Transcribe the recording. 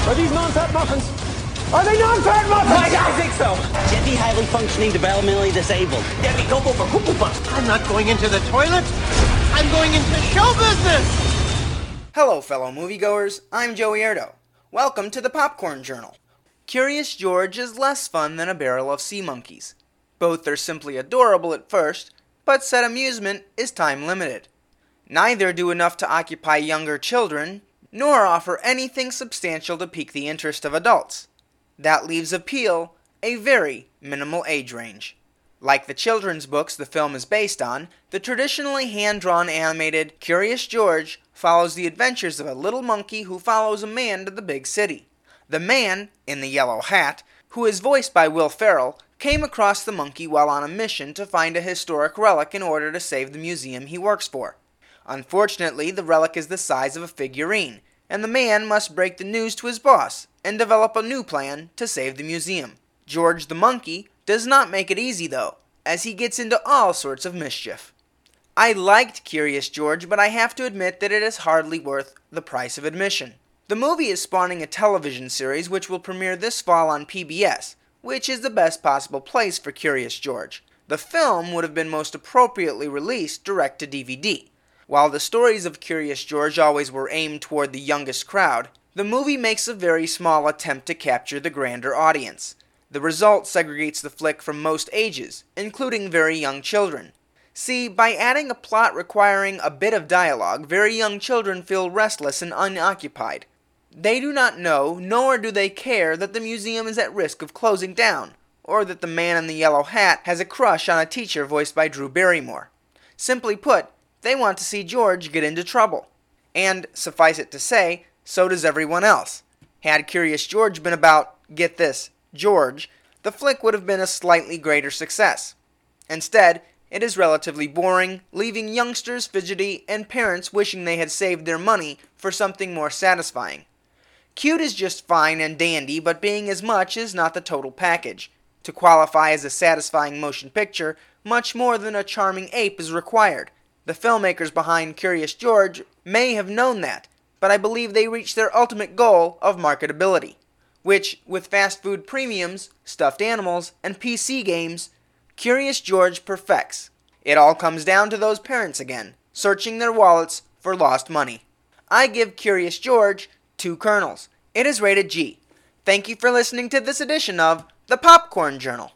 Are these non-fat muffins? Are they non-fat muffins? I think so. Debbie, highly functioning, developmentally disabled. Debbie, go for Cuckoo Puffs. I'm not going into the toilet. I'm going into show business. Hello, fellow moviegoers. I'm Joey Erdo. Welcome to the Popcorn Journal. Curious George is less fun than a barrel of sea monkeys. Both are simply adorable at first, but said amusement is time limited. Neither do enough to occupy younger children, nor offer anything substantial to pique the interest of adults. That leaves Appeal a very minimal age range. Like the children's books the film is based on, the traditionally hand-drawn animated Curious George follows the adventures of a little monkey who follows a man to the big city. The man, in the yellow hat, who is voiced by Will Ferrell, came across the monkey while on a mission to find a historic relic in order to save the museum he works for. Unfortunately, the relic is the size of a figurine, and the man must break the news to his boss and develop a new plan to save the museum. George the monkey does not make it easy though, as he gets into all sorts of mischief. I liked Curious George, but I have to admit that it is hardly worth the price of admission. The movie is spawning a television series which will premiere this fall on PBS, which is the best possible place for Curious George. The film would have been most appropriately released direct to DVD. While the stories of Curious George always were aimed toward the youngest crowd, the movie makes a very small attempt to capture the grander audience. The result segregates the flick from most ages, including very young children. See, by adding a plot requiring a bit of dialogue, very young children feel restless and unoccupied. They do not know, nor do they care, that the museum is at risk of closing down, or that the man in the yellow hat has a crush on a teacher voiced by Drew Barrymore. Simply put, they want to see George get into trouble. And, suffice it to say, so does everyone else. Had Curious George been about, get this, George, the flick would have been a slightly greater success. Instead, it is relatively boring, leaving youngsters fidgety and parents wishing they had saved their money for something more satisfying. Cute is just fine and dandy, but being as much is not the total package. To qualify as a satisfying motion picture, much more than a charming ape is required. The filmmakers behind Curious George may have known that, but I believe they reached their ultimate goal of marketability, which, with fast food premiums, stuffed animals, and PC games, Curious George perfects. It all comes down to those parents again, searching their wallets for lost money. I give Curious George 2 kernels. It is rated G. Thank you for listening to this edition of The Popcorn Journal.